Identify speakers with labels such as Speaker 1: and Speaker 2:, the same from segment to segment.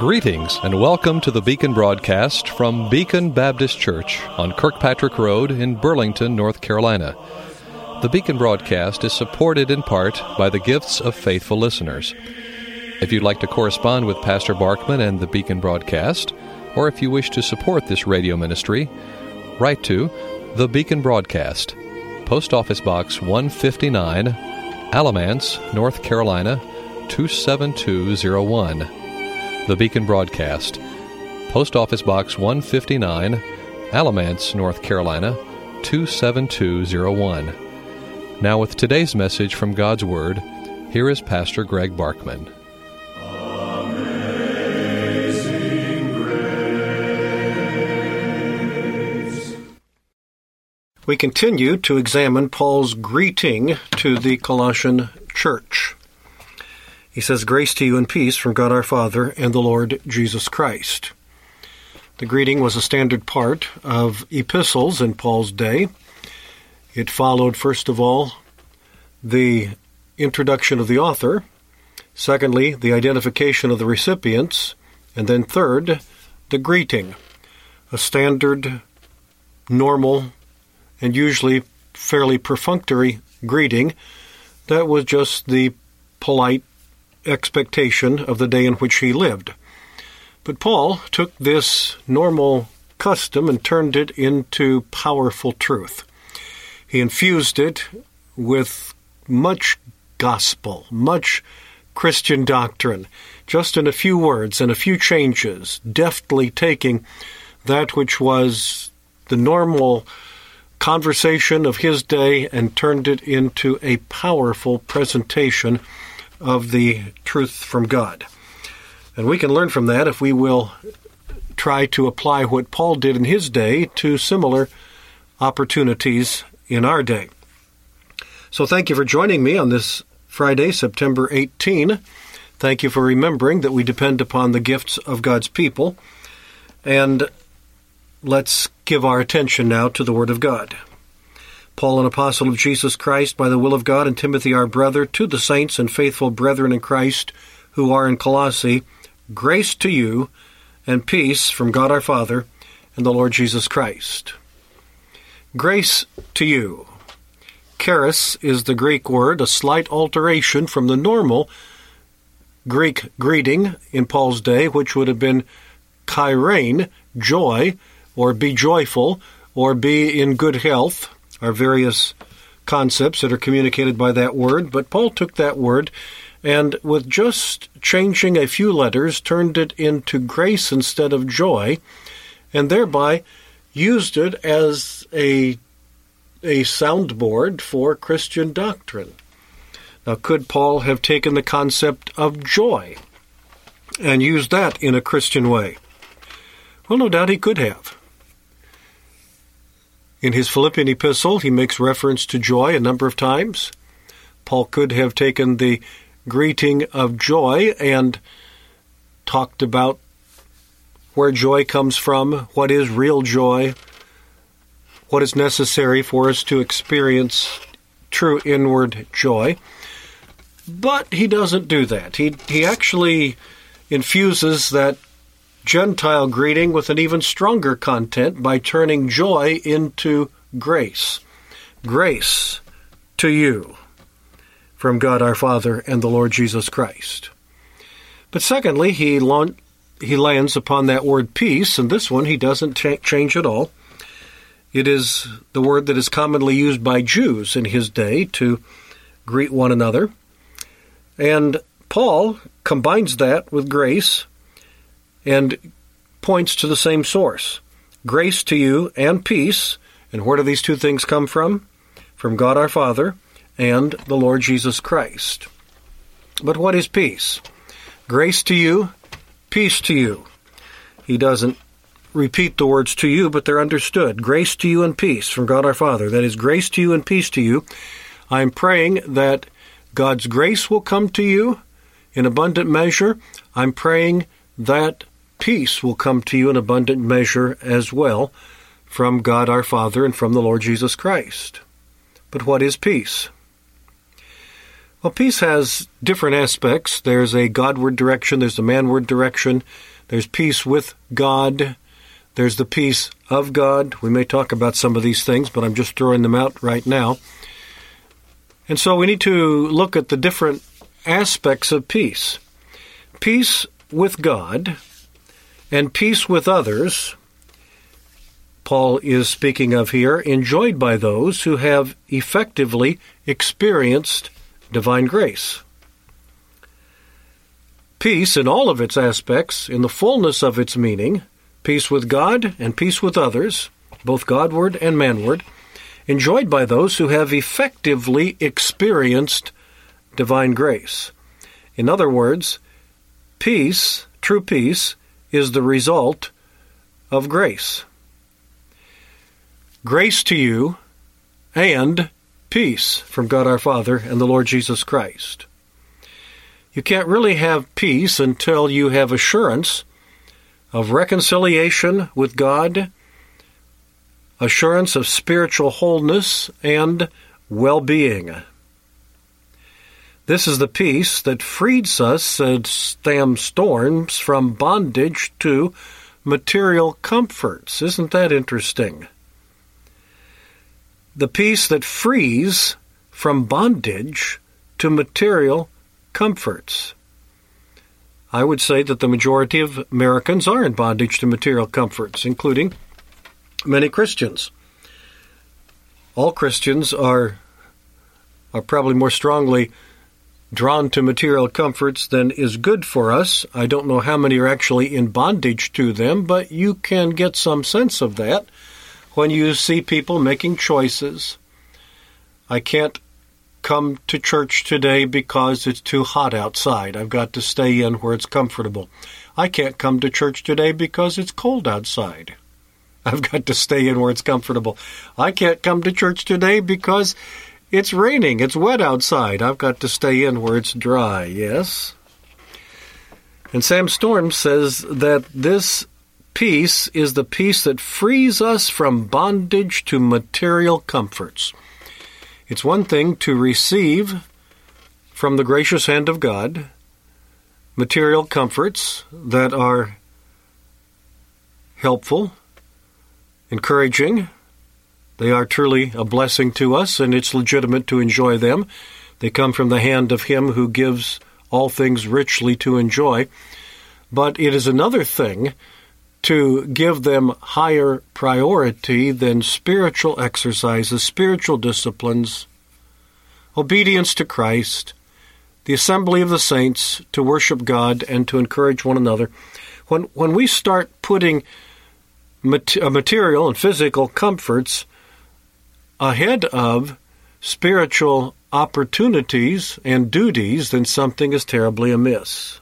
Speaker 1: Greetings and welcome to the Beacon broadcast from Beacon Baptist Church on Kirkpatrick Road in Burlington, North Carolina. The Beacon broadcast is supported in part by the gifts of faithful listeners. If you'd like to correspond with Pastor Barkman and the Beacon broadcast, or if you wish to support this radio ministry, write to The Beacon Broadcast, Post Office Box 159, Alamance, North Carolina, 27201. The Beacon Broadcast, Post Office Box 159, Alamance, North Carolina, 27201. Now with today's message from God's Word, here is Pastor Greg Barkman.
Speaker 2: We continue to examine Paul's greeting to the Colossian church. He says, "Grace to you and peace from God our Father and the Lord Jesus Christ." The greeting was a standard part of epistles in Paul's day. It followed, first of all, the introduction of the author, secondly, the identification of the recipients, and then third, the greeting, a standard, normal, and usually fairly perfunctory greeting that was just the polite expectation of the day in which he lived. But Paul took this normal custom and turned it into powerful truth. He infused it with much gospel, much Christian doctrine, just in a few words and a few changes, deftly taking that which was the normal conversation of his day and turned it into a powerful presentation of the truth from God. And we can learn from that if we will try to apply what Paul did in his day to similar opportunities in our day. So thank you for joining me on this Friday, September 18. Thank you for remembering that we depend upon the gifts of God's people. And let's give our attention now to the Word of God. Paul, an apostle of Jesus Christ, by the will of God, and Timothy, our brother, to the saints and faithful brethren in Christ who are in Colossae, grace to you and peace from God our Father and the Lord Jesus Christ. Grace to you. Charis is the Greek word, a slight alteration from the normal Greek greeting in Paul's day, which would have been chairein, joy, or be joyful, or be in good health, are various concepts that are communicated by that word. But Paul took that word and with just changing a few letters, turned it into grace instead of joy, and thereby used it as a soundboard for Christian doctrine. Now, could Paul have taken the concept of joy and used that in a Christian way? Well, no doubt he could have. In his Philippian epistle, he makes reference to joy a number of times. Paul could have taken the greeting of joy and talked about where joy comes from, what is real joy, what is necessary for us to experience true inward joy. But he doesn't do that. He actually infuses that Gentile greeting with an even stronger content by turning joy into grace. Grace to you from God our Father and the Lord Jesus Christ. But secondly, he lands upon that word peace, and this one he doesn't change at all. It is the word that is commonly used by Jews in his day to greet one another. And Paul combines that with grace and points to the same source. Grace to you and peace. And where do these two things come from? From God our Father and the Lord Jesus Christ. But what is peace? Grace to you, peace to you. He doesn't repeat the words to you, but they're understood. Grace to you and peace from God our Father. That is, grace to you and peace to you. I'm praying that God's grace will come to you in abundant measure. I'm praying that peace will come to you in abundant measure as well from God our Father and from the Lord Jesus Christ. But what is peace? Well, peace has different aspects. There's a Godward direction, there's a manward direction, there's peace with God, there's the peace of God. We may talk about some of these things, but I'm just throwing them out right now. And so we need to look at the different aspects of peace. Peace with God and peace with others, Paul is speaking of here, enjoyed by those who have effectively experienced divine grace. Peace in all of its aspects, in the fullness of its meaning, peace with God and peace with others, both Godward and manward, enjoyed by those who have effectively experienced divine grace. In other words, peace, true peace, is the result of grace. Grace to you and peace from God our Father and the Lord Jesus Christ. You can't really have peace until you have assurance of reconciliation with God, assurance of spiritual wholeness and well-being. This is the peace that frees us, said Sam Storms, from bondage to material comforts. Isn't that interesting? The peace that frees from bondage to material comforts. I would say that the majority of Americans are in bondage to material comforts, including many Christians. All Christians are probably more strongly drawn to material comforts than is good for us. I don't know how many are actually in bondage to them, but you can get some sense of that when you see people making choices. I can't come to church today because it's too hot outside. I've got to stay in where it's comfortable. I can't come to church today because it's cold outside. I've got to stay in where it's comfortable. I can't come to church today because it's raining, it's wet outside. I've got to stay in where it's dry, yes? And Sam Storm says that this peace is the peace that frees us from bondage to material comforts. It's one thing to receive from the gracious hand of God material comforts that are helpful, encouraging. They are truly a blessing to us, and it's legitimate to enjoy them. They come from the hand of Him who gives all things richly to enjoy. But it is another thing to give them higher priority than spiritual exercises, spiritual disciplines, obedience to Christ, the assembly of the saints, to worship God and to encourage one another. When we start putting material and physical comforts ahead of spiritual opportunities and duties, then something is terribly amiss.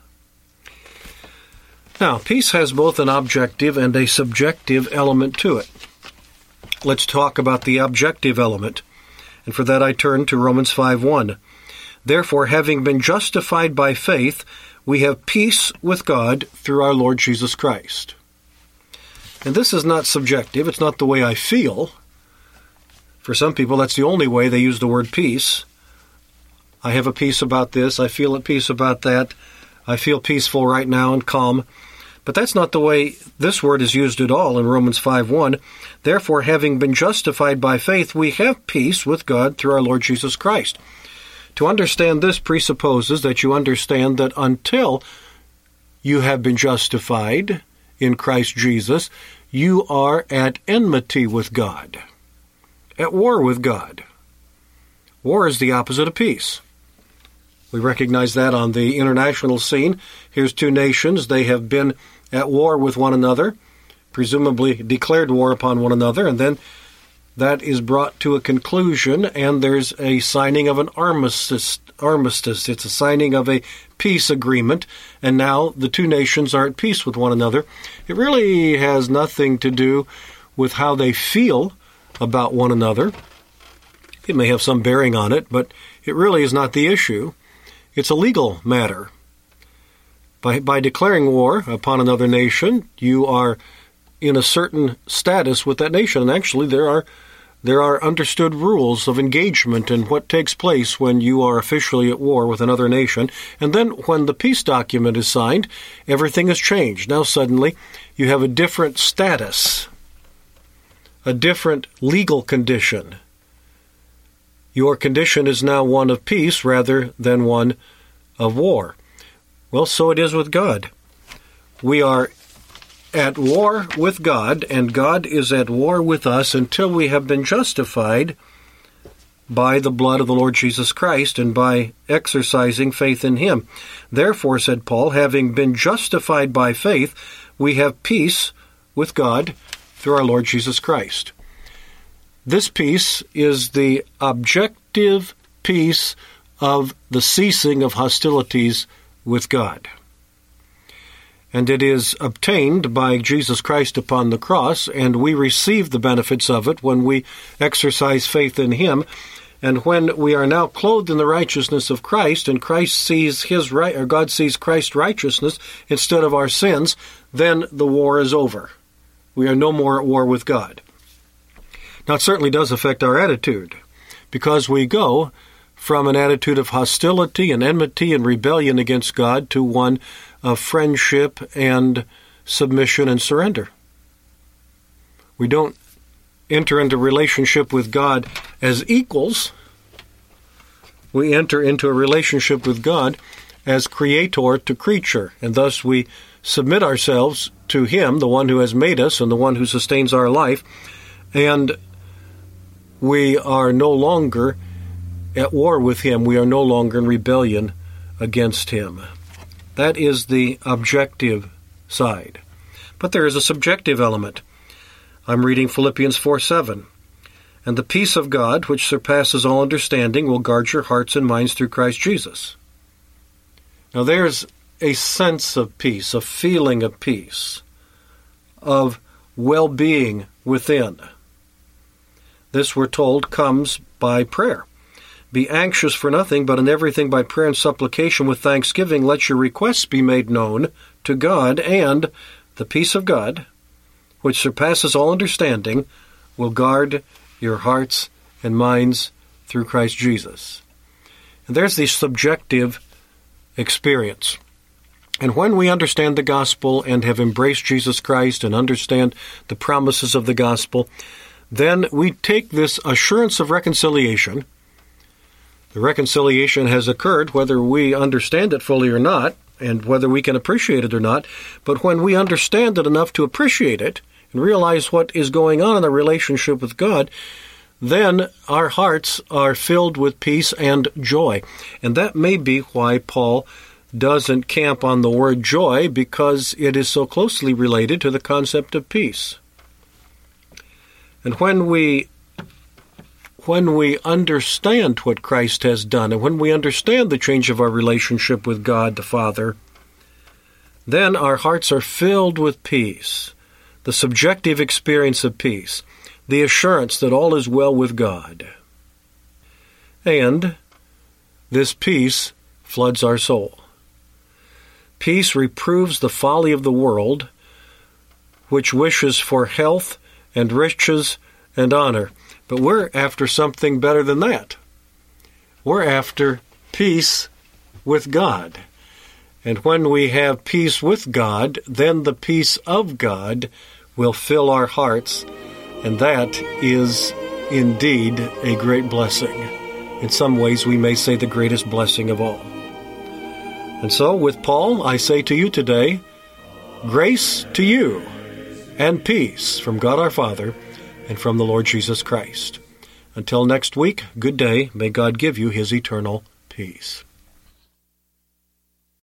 Speaker 2: Now, peace has both an objective and a subjective element to it. Let's talk about the objective element. And for that I turn to Romans 5:1. Therefore, having been justified by faith, we have peace with God through our Lord Jesus Christ. And this is not subjective. It's not the way I feel. For some people, that's the only way they use the word peace. I have a peace about this. I feel at peace about that. I feel peaceful right now and calm. But that's not the way this word is used at all in Romans 5:1. Therefore, having been justified by faith, we have peace with God through our Lord Jesus Christ. To understand this presupposes that you understand that until you have been justified in Christ Jesus, you are at enmity with God, at war with God. War is the opposite of peace. We recognize that on the international scene. Here's two nations. They have been at war with one another, presumably declared war upon one another, and then that is brought to a conclusion, and there's a signing of an armistice. It's a signing of a peace agreement, and now the two nations are at peace with one another. It really has nothing to do with how they feel about one another. It may have some bearing on it, but it really is not the issue. It's a legal matter. By declaring war upon another nation, you are in a certain status with that nation. And actually, there are There are understood rules of engagement and what takes place when you are officially at war with another nation. And then when the peace document is signed, everything has changed. Now suddenly you have a different status, a different legal condition. Your condition is now one of peace rather than one of war. Well, so it is with God. We are at war with God, and God is at war with us until we have been justified by the blood of the Lord Jesus Christ and by exercising faith in Him. Therefore, said Paul, having been justified by faith, we have peace with God through our Lord Jesus Christ. This peace is the objective peace of the ceasing of hostilities with God. And it is obtained by Jesus Christ upon the cross, and we receive the benefits of it when we exercise faith in Him. And when we are now clothed in the righteousness of Christ, and Christ sees God sees Christ's righteousness instead of our sins, then the war is over. We are no more at war with God. Now, it certainly does affect our attitude, because we go from an attitude of hostility and enmity and rebellion against God to one of friendship and submission and surrender. We don't enter into relationship with God as equals. We enter into a relationship with God as creator to creature, and thus we submit ourselves to Him, the one who has made us and the one who sustains our life, and we are no longer at war with Him. We are no longer in rebellion against Him. That is the objective side. But there is a subjective element. I'm reading Philippians 4:7. And the peace of God, which surpasses all understanding, will guard your hearts and minds through Christ Jesus. Now there's a sense of peace, a feeling of peace, of well-being within. This, we're told, comes by prayer. Be anxious for nothing, but in everything by prayer and supplication with thanksgiving, let your requests be made known to God, and the peace of God, which surpasses all understanding, will guard your hearts and minds through Christ Jesus. And there's the subjective experience. And when we understand the gospel and have embraced Jesus Christ and understand the promises of the gospel, then we take this assurance of reconciliation. The reconciliation has occurred whether we understand it fully or not, and whether we can appreciate it or not. But when we understand it enough to appreciate it and realize what is going on in our relationship with God, then our hearts are filled with peace and joy. And that may be why Paul doesn't camp on the word joy, because it is so closely related to the concept of peace. And when we understand what Christ has done, and when we understand the change of our relationship with God the Father, then our hearts are filled with peace, the subjective experience of peace, the assurance that all is well with God. And this peace floods our soul. Peace reproves the folly of the world, which wishes for health and riches and honor. But we're after something better than that. We're after peace with God. And when we have peace with God, then the peace of God will fill our hearts, and that is indeed a great blessing. In some ways, we may say the greatest blessing of all. And so, with Paul, I say to you today, grace to you and peace from God our Father and from the Lord Jesus Christ. Until next week, good day. May God give you His eternal peace.